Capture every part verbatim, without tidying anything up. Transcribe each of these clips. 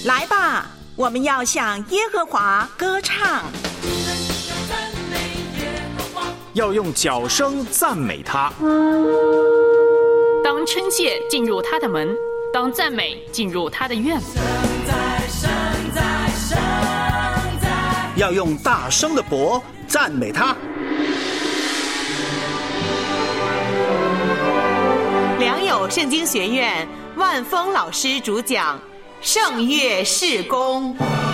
来吧，我们要向耶和华歌唱， 要用角声赞美他。 当称谢进入他的门，当赞美进入他的院。 要用大声的钵赞美他。 良友圣经学院万峰老师主讲圣乐事工。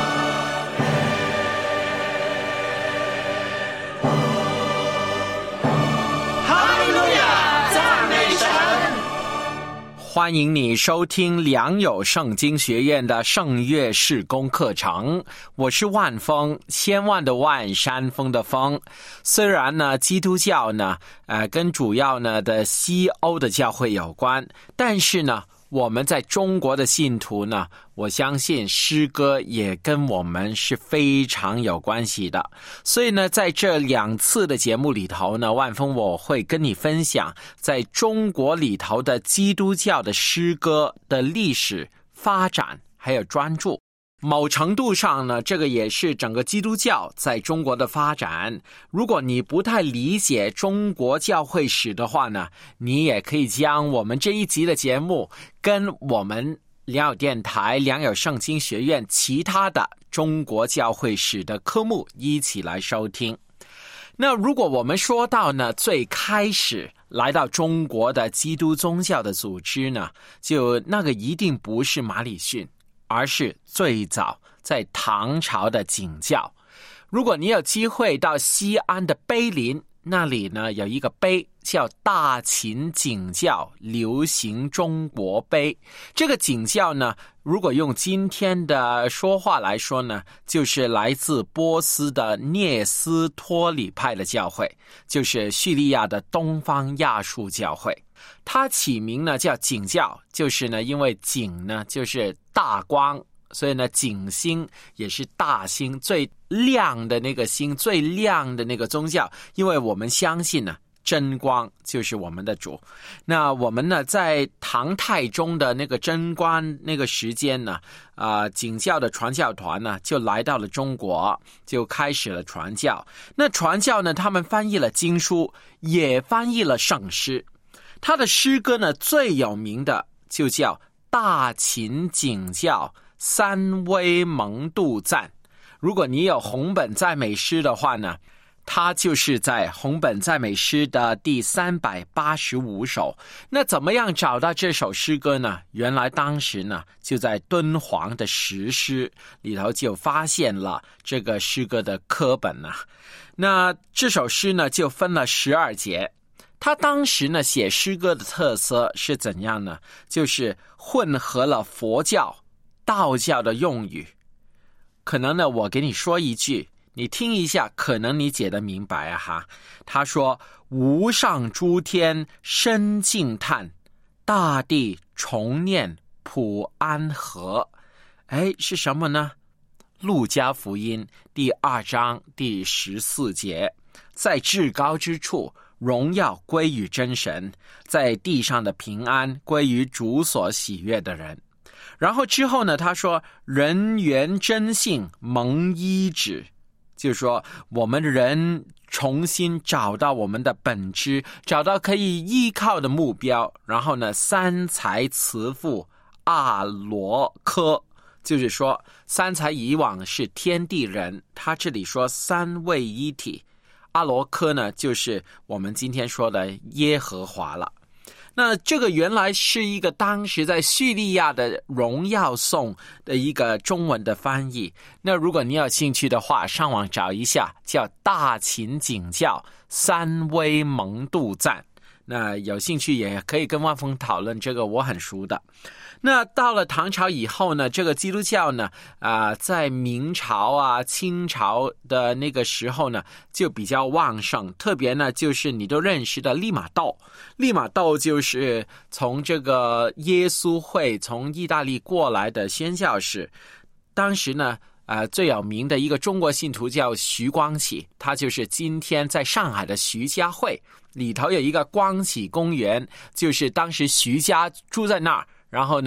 哈利路亚，赞美神！ 欢迎你收听良友圣经学院的圣乐事工课程，我是万峰，千万的万，山峰的峰。虽然呢，基督教呢，呃，跟主要呢的西欧的教会有关，但是呢，我们在中国的信徒呢，我相信诗歌也跟我们是非常有关系的。所以呢，在这两次的节目里头呢，万峰我会跟你分享在中国里头的基督教的诗歌的历史发展还有专注。某程度上呢，这个也是整个基督教在中国的发展。如果你不太理解中国教会史的话呢，你也可以将我们这一集的节目跟我们良友电台、良友圣经学院其他的中国教会史的科目一起来收听。那如果我们说到呢，最开始来到中国的基督宗教的组织呢，就那个一定不是马礼逊，而是最早在唐朝的景教。如果你有机会到西安的碑林，那里呢有一个碑叫大秦景教流行中国碑。这个景教呢，如果用今天的说话来说呢，就是来自波斯的聂斯托里派的教会，就是叙利亚的东方亚述教会。它起名呢叫景教，就是呢因为景呢就是大光，所以呢景星也是大星，最亮的那个星，最亮的那个宗教。因为我们相信呢真光就是我们的主。那我们呢在唐太宗的那个贞观那个时间呢，啊、呃，景教的传教团呢就来到了中国，就开始了传教。那传教呢，他们翻译了经书，也翻译了圣诗。他的诗歌呢，最有名的就叫大秦景教三威蒙度赞。如果你有红本赞美诗的话呢，它就是在红本赞美诗的第三百八十五首。那怎么样找到这首诗歌呢？原来当时呢，就在敦煌的石狮里头就发现了这个诗歌的刻本啊。那这首诗呢，就分了十二节。他当时呢写诗歌的特色是怎样呢？就是混合了佛教、道教的用语。可能呢我给你说一句，你听一下，可能你解得明白啊哈。他说：无上诸天深静叹，大地重念普安和。哎，是什么呢？路加福音第二章第十四节，在至高之处荣耀归于真神，在地上的平安归于主所喜悦的人。然后之后呢，他说人缘真性蒙医治，就是说我们人重新找到我们的本质，找到可以依靠的目标。然后呢，三才慈父阿罗科，就是说三才以往是天地人，他这里说三位一体。阿罗科呢，就是我们今天说的耶和华了。那这个原来是一个当时在叙利亚的荣耀颂的一个中文的翻译。那如果你有兴趣的话，上网找一下，叫大秦景教三威蒙度赞。那有兴趣也可以跟万峰讨论，这个我很熟的。那到了唐朝以后呢，这个基督教呢，啊、呃，在明朝啊、清朝的那个时候呢，就比较旺盛。特别呢，就是你都认识的利玛窦，利玛窦就是从这个耶稣会从意大利过来的宣教士。当时呢，呃，最有名的一个中国信徒叫徐光启，他就是今天在上海的徐家汇里头有一个光启公园，就是当时徐家住在那儿。然后呢，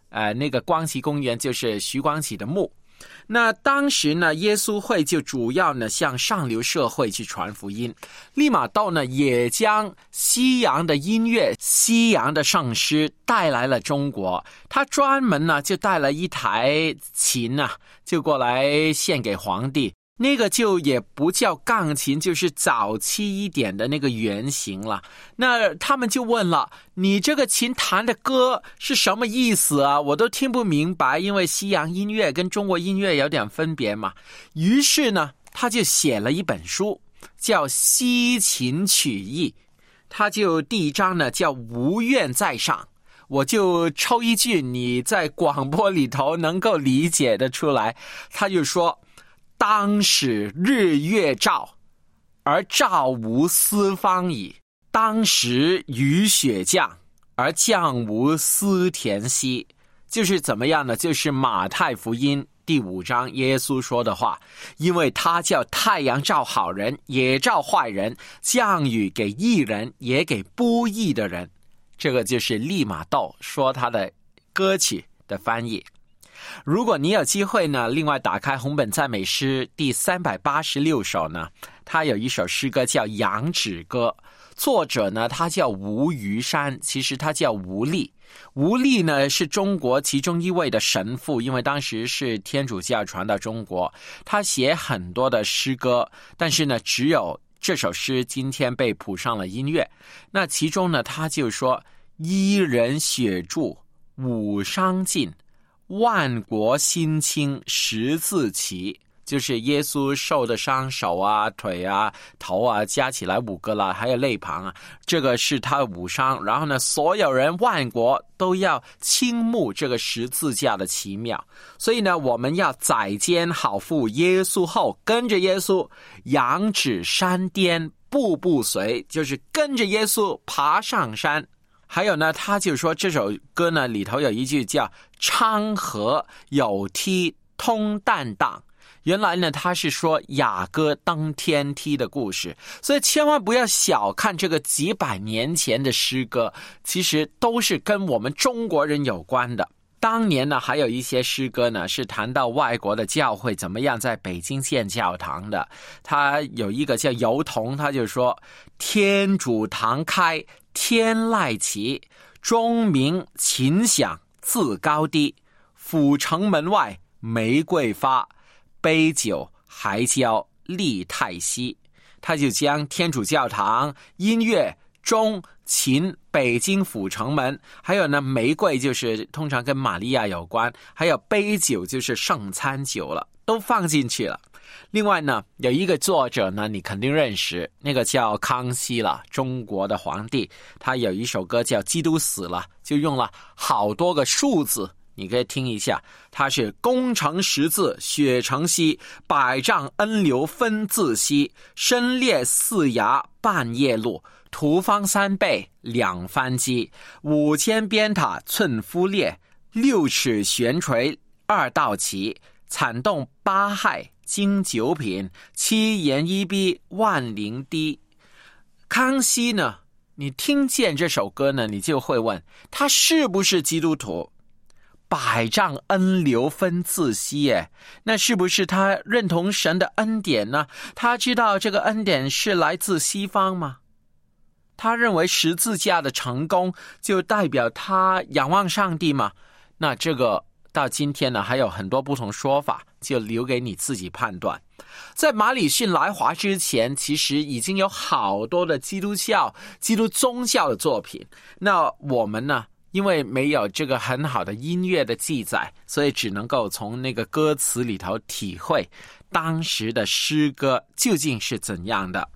呃，那个光启公园就是徐光启的墓。那当时呢，耶稣会就主要呢向上流社会去传福音。利玛窦呢也将西洋的音乐、西洋的圣诗带来了中国。他专门呢就带了一台琴啊，就过来献给皇帝。那个就也不叫钢琴，就是早期一点的那个原型了。那他们就问了，你这个琴弹的歌是什么意思啊？我都听不明白，因为西洋音乐跟中国音乐有点分别嘛。于是呢，他就写了一本书，叫《西琴曲义》。他就第一章呢叫无怨在上，我就抽一句你在广播里头能够理解的出来。他就说，当使日月照，而照无四方矣。当时雨雪降，而降无司田溪。就是怎么样呢？就是马太福音第五章耶稣说的话，因为他叫太阳照好人也照坏人，降雨给义人也给不义的人。这个就是利玛窦说他的歌曲的翻译。如果你有机会呢，另外打开红本赞美诗第三百八十六首呢，它有一首诗歌叫《羊脂歌》，作者呢他叫吴余山，其实他叫吴立。吴立呢是中国其中一位的神父，因为当时是天主教传到中国，他写很多的诗歌，但是呢只有这首诗今天被谱上了音乐。那其中呢他就说，一人血注五伤尽，万国心清十字齐。就是耶稣受的伤，手啊、腿啊、头啊加起来五个了，还有肋旁啊，这个是他的五伤。然后呢，所有人万国都要倾慕这个十字架的奇妙。所以呢，我们要载肩好赴耶稣后，跟着耶稣仰止山巅步步随，就是跟着耶稣爬上山。还有呢，他就说这首歌呢里头有一句叫昌河有梯通担当。原来呢他是说雅歌登天梯的故事，所以千万不要小看这个几百年前的诗歌，其实都是跟我们中国人有关的。当年呢还有一些诗歌呢是谈到外国的教会怎么样在北京建教堂的。他有一个叫游童，他就说，天主堂开天籁齐，钟鸣琴响自高低，府城门外玫瑰发，杯酒还交利太息。他就将天主教堂、音乐、钟、琴、北京府城门，还有呢玫瑰就是通常跟玛利亚有关，还有杯酒就是圣餐酒了，都放进去了。另外呢有一个作者呢你肯定认识，那个叫康熙了，中国的皇帝。他有一首歌叫基督死了，就用了好多个数字，你可以听一下。它是功成十字血成溪，百丈恩流分自息，身裂四崖半夜路，屠方三倍两番击，五千鞭塔寸夫裂，六尺悬垂二道旗，惨动八害经九品，七言一逼万灵滴。康熙呢，你听见这首歌呢，你就会问他是不是基督徒？百丈恩流分自息耶，那是不是他认同神的恩典呢？他知道这个恩典是来自西方吗？他认为十字架的成功就代表他仰望上帝吗？那这个到今天呢还有很多不同说法，就留给你自己判断。在马礼逊来华之前，其实已经有好多的基督教、基督宗教的作品。那我们呢因为没有这个很好的音乐的记载，所以只能够从那个歌词里头体会当时的诗歌究竟是怎样的。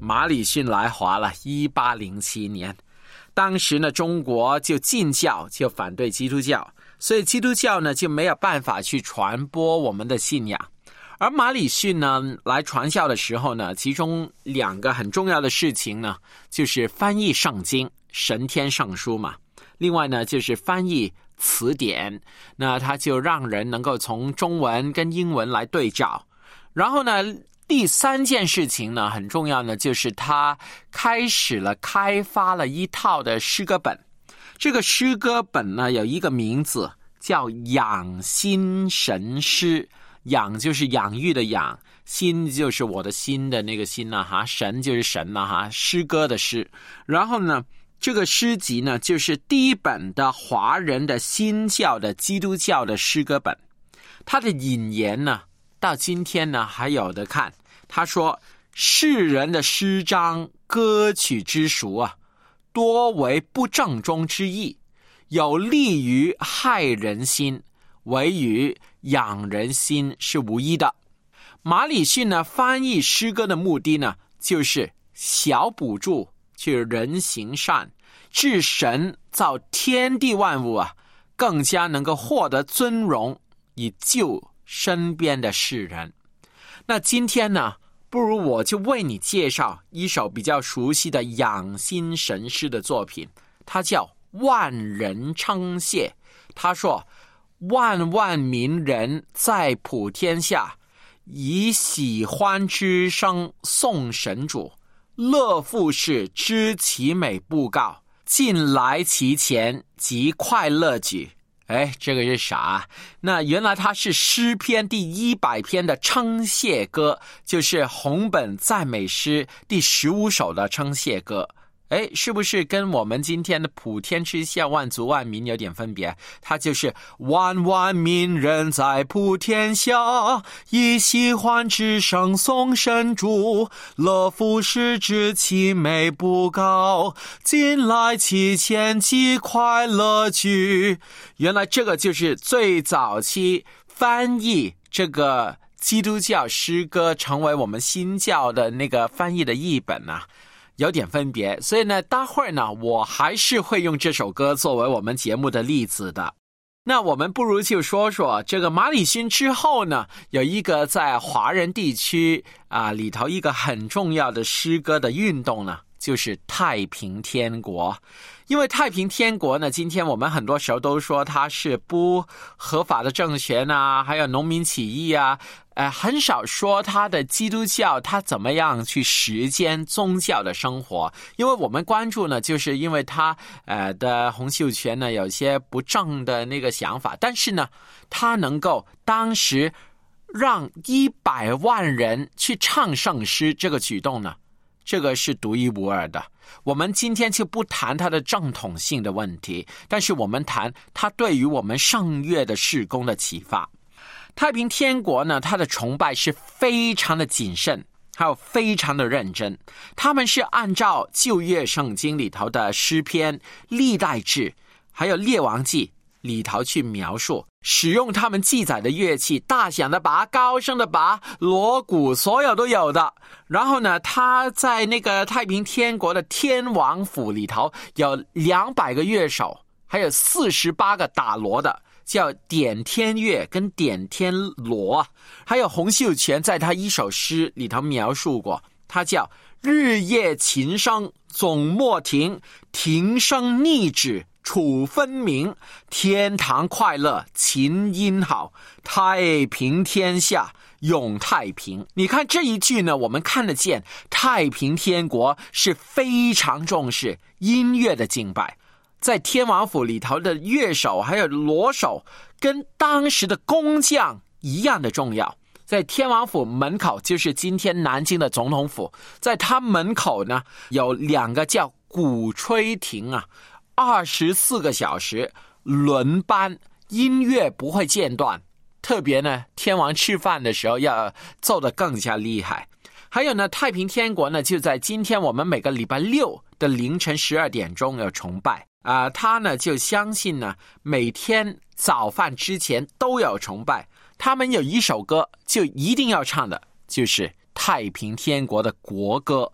马礼逊来华了，一八零七年。当时呢，中国就禁教，就反对基督教，所以基督教呢就没有办法去传播我们的信仰。而马礼逊呢来传教的时候呢，其中两个很重要的事情呢，就是翻译圣经，神天圣书嘛，另外呢就是翻译词典，那他就让人能够从中文跟英文来对照。然后呢，第三件事情呢很重要呢，就是他开始了开发了一套的诗歌本。这个诗歌本呢有一个名字叫养心神诗，养就是养育的养，心就是我的心的那个心呢、啊、哈，神就是神呢、啊、哈，诗歌的诗。然后呢，这个诗集呢就是第一本的华人的新教的基督教的诗歌本。它的引言呢到今天呢还有的看。他说，世人的诗章歌曲之俗啊，多为不正中之意，有利于害人心，为于养人心是无益的。马礼逊呢翻译诗歌的目的呢，就是小补助去人行善，致神造天地万物啊，更加能够获得尊荣，以救身边的世人。那今天呢，不如我就为你介绍一首比较熟悉的养心神诗的作品，它叫万人称谢。他说，万万民人在普天下，以喜欢之声颂神主，乐复是知其美不告，近来其前即快乐举。哎，这个是啥？那原来它是诗篇第一百篇的称谢歌，就是红本赞美诗第十五首的称谢歌。哎，是不是跟我们今天的普天之下万族万民有点分别？它就是万万民人在普天下，以喜欢之声颂神主，乐复是知其美不告，近来其前即快乐举。原来这个就是最早期翻译这个基督教诗歌成为我们新教的那个翻译的译本啊，有点分别。所以呢，待会儿呢，我还是会用这首歌作为我们节目的例子的。那我们不如就说说这个马礼逊之后呢，有一个在华人地区啊里头一个很重要的诗歌的运动呢，就是太平天国。因为太平天国呢，今天我们很多时候都说它是不合法的政权啊，还有农民起义啊，呃，很少说它的基督教它怎么样去实践宗教的生活。因为我们关注呢，就是因为它呃的洪秀全呢有些不正的那个想法，但是呢，它能够当时让一百万人去唱圣诗，这个举动呢，这个是独一无二的。我们今天就不谈它的正统性的问题，但是我们谈它对于我们圣乐的事工的启发。太平天国呢，它的崇拜是非常的谨慎，还有非常的认真。他们是按照旧约圣经里头的诗篇、历代志还有列王记里头去描述，使用他们记载的乐器，大响的拔、高声的拔、锣鼓，所有都有的。然后呢，他在那个太平天国的天王府里头有两百个乐手，还有四十八个打锣的，叫点天乐跟点天锣。还有洪秀全在他一首诗里头描述过，他叫日夜琴声总莫停，停声逆止楚分明，天堂快乐琴音好，太平天下永太平。你看这一句呢，我们看得见太平天国是非常重视音乐的敬拜。在天王府里头的乐手还有锣手跟当时的工匠一样的重要。在天王府门口，就是今天南京的总统府，在他门口呢有两个叫鼓吹亭啊，二十四个小时轮班，音乐不会间断。特别呢，天王吃饭的时候要奏得更加厉害。还有呢，太平天国呢就在今天我们每个礼拜六的凌晨十二点钟有崇拜啊、呃，他呢就相信呢每天早饭之前都有崇拜。他们有一首歌就一定要唱的，就是太平天国的国歌，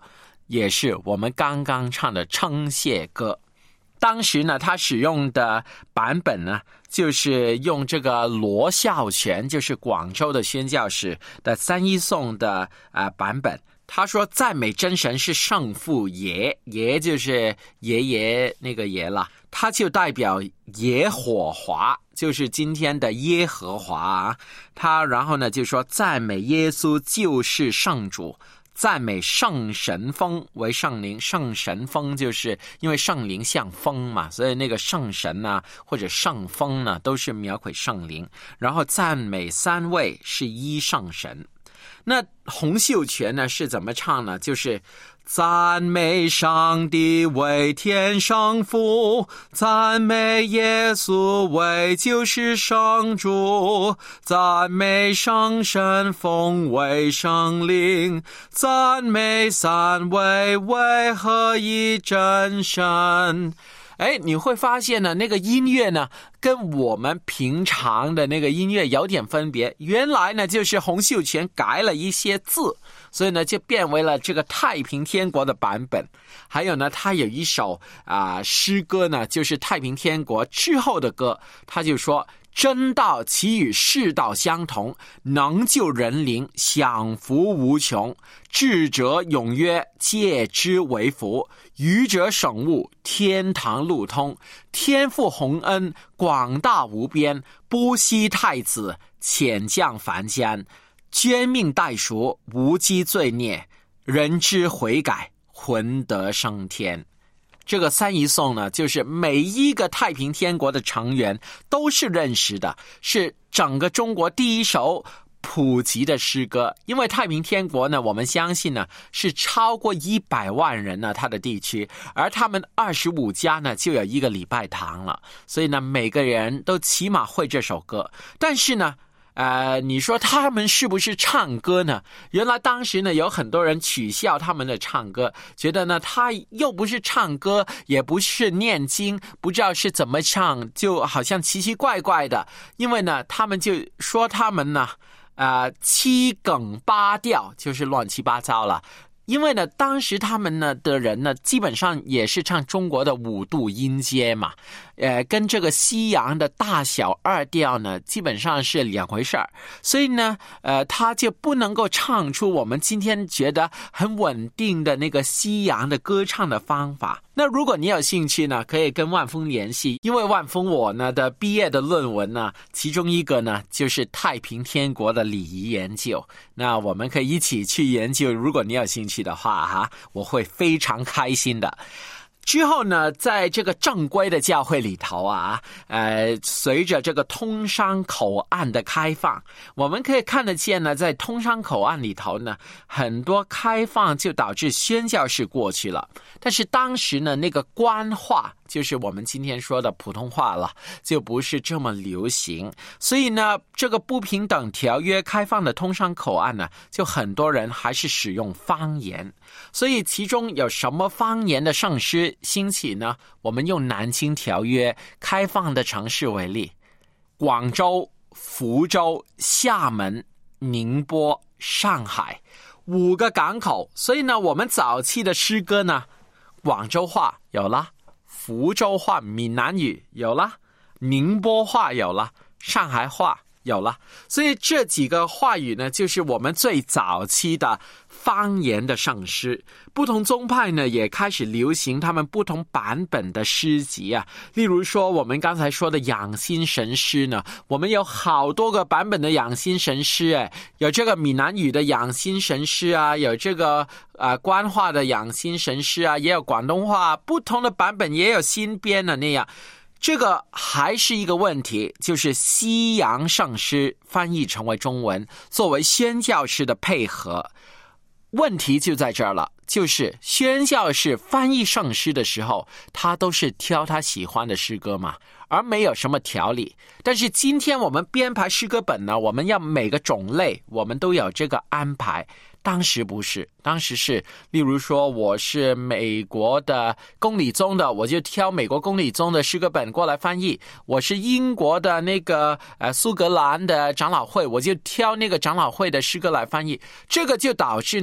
也是我们刚刚唱的称谢歌。当时呢，他使用的版本呢，就是用这个罗孝全，就是广州的宣教士的三一颂的啊、呃、版本。他说赞美真神是圣父爷，爷就是爷爷那个爷了，他就代表耶和华，就是今天的耶和华啊。他然后呢就说赞美耶稣就是圣主，赞美圣神风为圣灵，圣神风就是因为圣灵像风嘛，所以那个圣神呢、啊、或者圣风呢都是描绘圣灵。然后赞美三位是一圣神。那洪秀全呢是怎么唱呢？就是赞美上帝为天上父，赞美耶稣为救世圣主，赞美圣神风为圣灵，赞美三位为合一真神。哎，你会发现呢，那个音乐呢，跟我们平常的那个音乐有点分别。原来呢，就是洪秀全改了一些字，所以呢，就变为了这个太平天国的版本。还有呢，他有一首啊、呃、诗歌呢，就是太平天国之后的歌，他就说：真道其与世道相同，能救人灵，享福无穷。智者踊跃，戒之为福；愚者省悟，天堂路通。天父洪恩，广大无边，不惜太子，遣降凡间，捐命代赎，无积罪孽，人之悔改，魂得升天。这个三一颂呢，就是每一个太平天国的成员都是认识的，是整个中国第一首普及的诗歌。因为太平天国呢，我们相信呢是超过一百万人呢，它的地区，而他们二十五家呢就有一个礼拜堂了，所以呢每个人都起码会这首歌。但是呢呃，你说他们是不是唱歌呢？原来当时呢，有很多人取笑他们的唱歌，觉得呢，他又不是唱歌，也不是念经，不知道是怎么唱，就好像奇奇怪怪的。因为呢，他们就说他们呢，呃，七梗八调，就是乱七八糟了。因为呢，当时他们呢的人呢，基本上也是唱中国的五度音阶嘛，呃，跟这个西洋的大小二调呢，基本上是两回事儿。所以呢，呃，他就不能够唱出我们今天觉得很稳定的那个西洋的歌唱的方法。那如果你有兴趣呢，可以跟万峰联系，因为万峰我呢的毕业的论文呢，其中一个呢就是太平天国的礼仪研究。那我们可以一起去研究，如果你有兴趣的话哈，我会非常开心的。之后呢，在这个正规的教会里头啊，呃，随着这个通商口岸的开放，我们可以看得见呢，在通商口岸里头呢，很多开放就导致宣教士过去了。但是当时呢，那个官话，就是我们今天说的普通话了，就不是这么流行。所以呢，这个不平等条约开放的通商口岸呢，就很多人还是使用方言。所以其中有什么方言的圣诗兴起呢？我们用南京条约开放的城市为例，广州、福州、厦门、宁波、上海五个港口。所以呢，我们早期的诗歌呢，广州话有了，福州话闽南语有了，宁波话有了，上海话有了。所以这几个话语呢，就是我们最早期的方言的圣诗。不同宗派呢，也开始流行他们不同版本的诗集啊。例如说我们刚才说的养心神诗呢，我们有好多个版本的养心神诗，哎，有这个闽南语的养心神诗啊，有这个呃官话的养心神诗啊，也有广东话，不同的版本也有新编的那样。这个还是一个问题，就是西洋圣诗翻译成为中文，作为宣教士的配合。问题就在这儿了，就是宣教士翻译圣诗的时候，他都是挑他喜欢的诗歌嘛，而没有什么条理。但是今天我们编排诗歌本呢，我们要每个种类我们都有这个安排。当时不是，当时是例如说我是美国的公理宗的，我就挑美国公理宗的诗歌本过来翻译。我是英国的那个呃苏格兰的长老会，我就挑那个长老会的诗歌来翻译。这个就导致呢，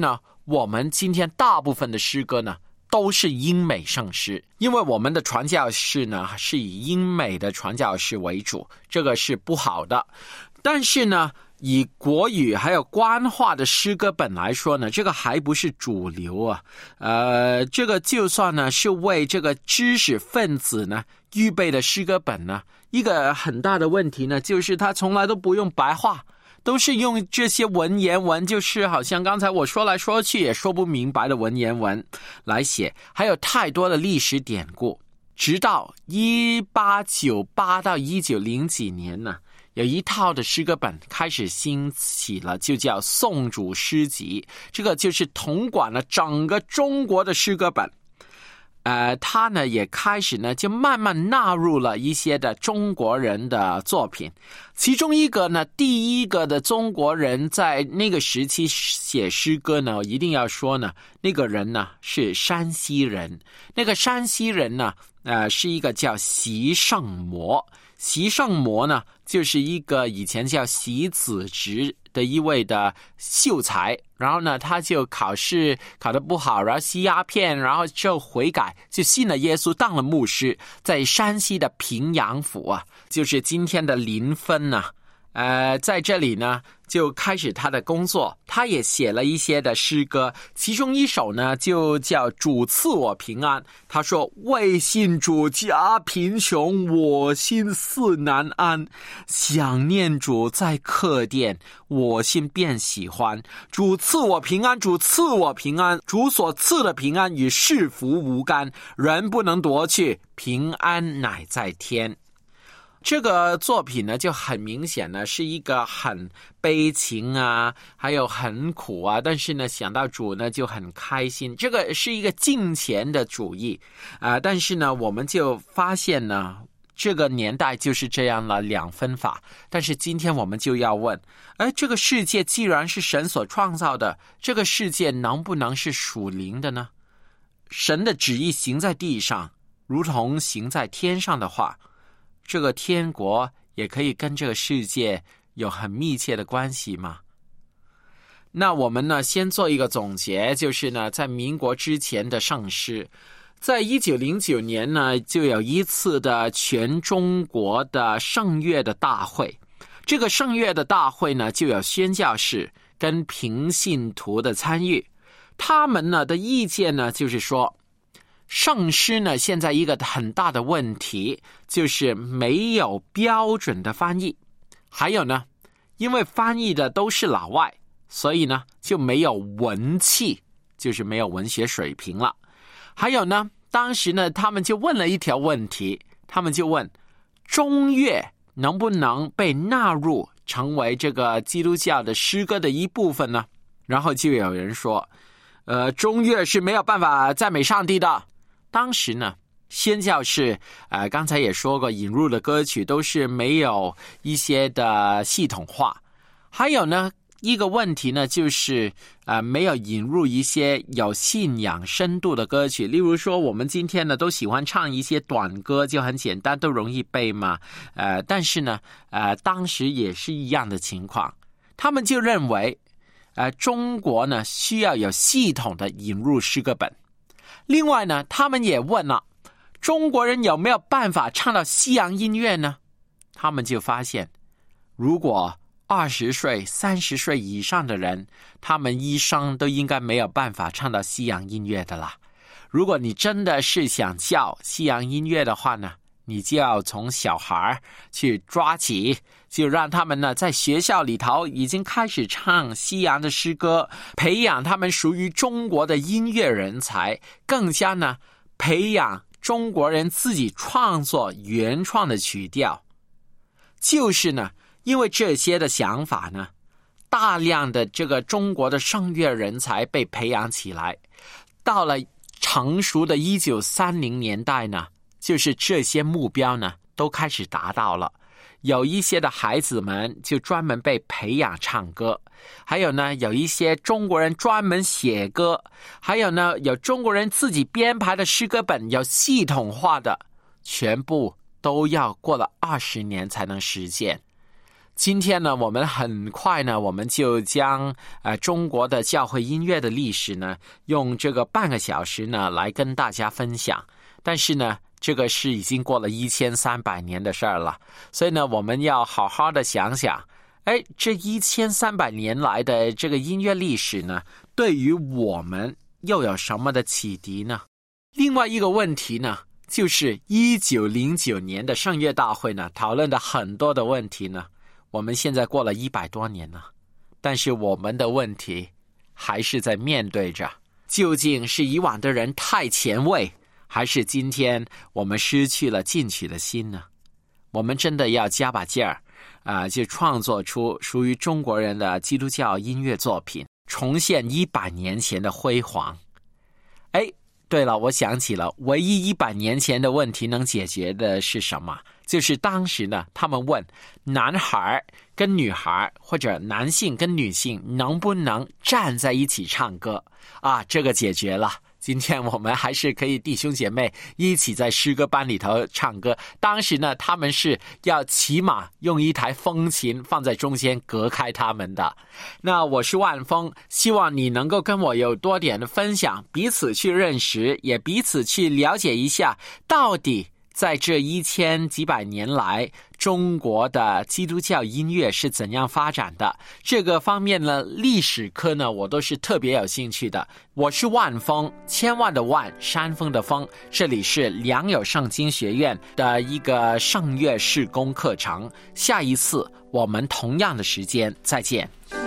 我们今天大部分的诗歌呢都是英美圣诗，因为我们的传教士呢是以英美的传教士为主，这个是不好的。但是呢，以国语还有官话的诗歌本来说呢，这个还不是主流啊。呃，这个就算呢是为这个知识分子呢预备的诗歌本呢，一个很大的问题呢，就是它从来都不用白话，都是用这些文言文，就是好像刚才我说来说去也说不明白的文言文来写，还有太多的历史典故。直到一八九八到一九零几年呢，有一套的诗歌本开始兴起了，就叫宋主诗集，这个就是统管了整个中国的诗歌本。呃，他呢也开始呢就慢慢纳入了一些的中国人的作品，其中一个呢，第一个的中国人在那个时期写诗歌呢，一定要说呢，那个人呢是山西人，那个山西人呢，呃，是一个叫习圣谟。习圣谟呢，就是一个以前叫习子直的一位的秀才，然后呢，他就考试考得不好，然后吸鸦片，然后就悔改，就信了耶稣，当了牧师，在山西的平阳府啊，就是今天的临汾啊，呃，在这里呢就开始他的工作。他也写了一些的诗歌，其中一首呢就叫主赐我平安。他说，为信主家贫穷，我心似难安，想念主在客店，我心便喜欢。主赐我平安，主赐我平安，主所赐的平安与世福无干，人不能夺去，平安乃在天。这个作品呢就很明显呢是一个很悲情啊，还有很苦啊，但是呢想到主呢就很开心，这个是一个敬虔的主义啊、呃。但是呢我们就发现呢这个年代就是这样了，两分法。但是今天我们就要问，哎，这个世界既然是神所创造的，这个世界能不能是属灵的呢？神的旨意行在地上如同行在天上的话，这个天国也可以跟这个世界有很密切的关系吗？那我们呢先做一个总结，就是呢在民国之前的圣诗，在一九零九年呢就有一次的全中国的圣乐的大会，这个圣乐的大会呢就有宣教士跟平信徒的参与，他们呢的意见呢就是说，圣诗呢现在一个很大的问题就是没有标准的翻译，还有呢因为翻译的都是老外，所以呢就没有文气，就是没有文学水平了。还有呢当时呢他们就问了一条问题，他们就问中乐能不能被纳入成为这个基督教的诗歌的一部分呢？然后就有人说呃，中乐是没有办法赞美上帝的。当时呢宣教士呃，刚才也说过，引入的歌曲都是没有一些的系统化。还有呢一个问题呢就是呃，没有引入一些有信仰深度的歌曲，例如说我们今天呢都喜欢唱一些短歌，就很简单，都容易背嘛。呃，但是呢呃，当时也是一样的情况，他们就认为呃，中国呢需要有系统的引入诗歌本。另外呢他们也问了，中国人有没有办法唱到西洋音乐呢？他们就发现，如果二十岁三十岁以上的人，他们一生都应该没有办法唱到西洋音乐的啦。如果你真的是想教西洋音乐的话呢，你就要从小孩去抓起，就让他们呢在学校里头已经开始唱西洋的诗歌，培养他们属于中国的音乐人才，更加呢培养中国人自己创作原创的曲调。就是呢因为这些的想法呢，大量的这个中国的声乐人才被培养起来，到了成熟的一九三零年代呢，就是这些目标呢都开始达到了。有一些的孩子们就专门被培养唱歌，还有呢有一些中国人专门写歌，还有呢有中国人自己编排的诗歌本，有系统化的，全部都要过了二十年才能实现。 今天呢，我们很快呢，我们就将呃中国的教会音乐的历史呢，用这个半个小时呢来跟大家分享。但是呢，这个是已经过了一千三百年的事儿了，所以呢，我们要好好的想想，哎，这一千三百年来的这个音乐历史呢，对于我们又有什么的启迪呢？另外一个问题呢，就是一九零九年的圣乐大会呢，讨论的很多的问题呢，我们现在过了一百多年了，但是我们的问题还是在面对着，究竟是以往的人太前卫，还是今天我们失去了进取的心呢？我们真的要加把劲儿啊、呃，就创作出属于中国人的基督教音乐作品，重现一百年前的辉煌。哎，对了，我想起了唯一一百年前的问题能解决的是什么？就是当时呢，他们问男孩跟女孩或者男性跟女性能不能站在一起唱歌啊？这个解决了。今天我们还是可以弟兄姐妹一起在诗歌班里头唱歌。当时呢，他们是要起码用一台风琴放在中间隔开他们的。那我是万峰，希望你能够跟我有多点的分享，彼此去认识，也彼此去了解一下，到底在这一千几百年来，中国的基督教音乐是怎样发展的？这个方面呢，历史科呢，我都是特别有兴趣的。我是万峰，千万的万，山峰的峰，这里是良友圣经学院的一个圣乐事工课程。下一次我们同样的时间再见。